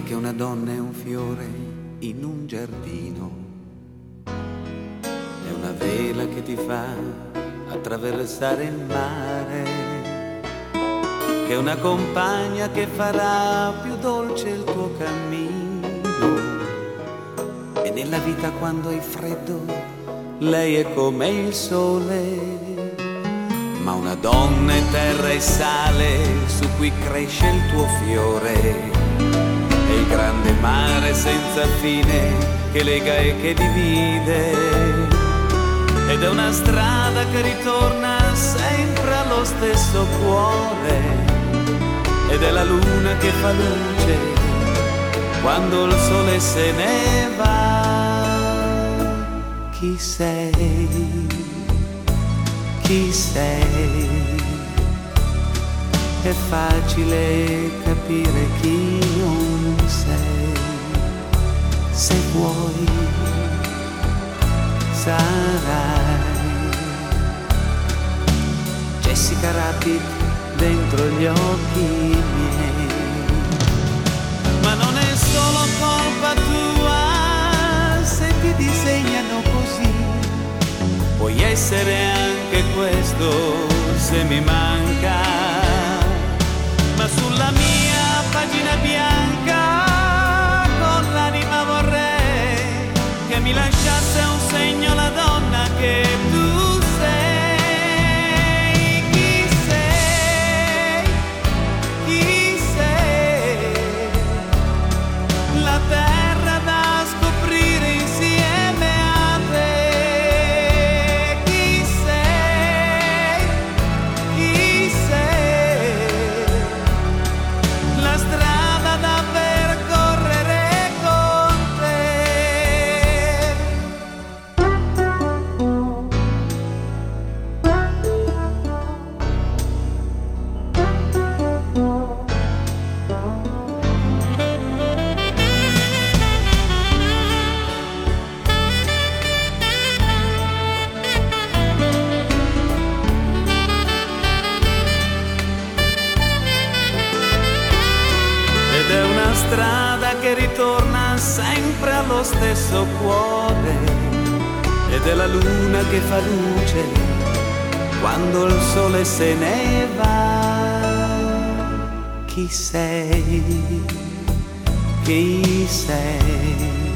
che una donna è un fiore in un giardino, è una vela che ti fa attraversare il mare, che è una compagna che farà più dolce il tuo cammino. E nella vita quando hai freddo lei è come il sole, ma una donna è terra e sale su cui cresce il tuo fiore. È il grande mare senza fine che lega e che divide, ed è una strada che ritorna sempre allo stesso cuore, ed è la luna che fa luce quando il sole se ne va. Chi sei? Chi sei? È facile capire chi non sei. Se vuoi, sarai Jessica Rabbit dentro gli occhi miei. Ma non è solo colpa tua se ti disegnano così, puoi essere anche questo se mi manca, ma sulla mia pagina bianca con l'anima vorrei che mi lasciasse un segno la donna che tu sei. Chi sei? Chi sei? La terra da scoprire insieme a te. Chi sei? Chi sei? La strada da percorrere con te. Ed è una strada che ritorna sempre allo stesso cuore, ed è la luna che fa luce quando il sole se ne va. Chi sei? Chi sei?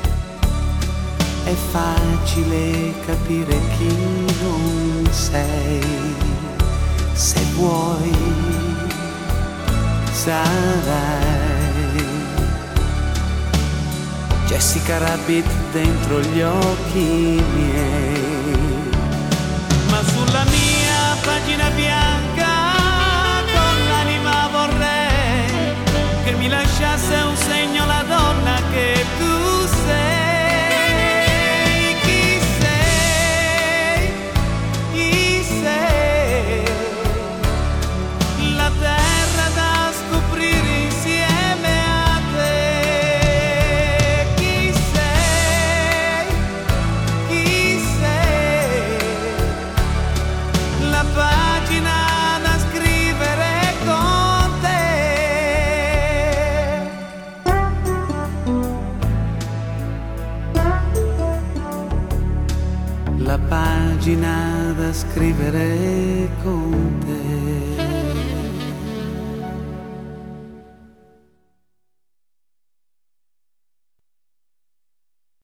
È facile capire chi non sei. Se vuoi, sarai Jessica Rabbit dentro gli occhi miei. Ma sulla mia pagina bianca con l'anima vorrei che mi lasciasse un segno la donna che tu sei. Chi sei? Chi sei? La terra da scoprire insieme a te. Chi sei? Chi sei? La pagina da scrivere con te. La pagina da scrivere con te.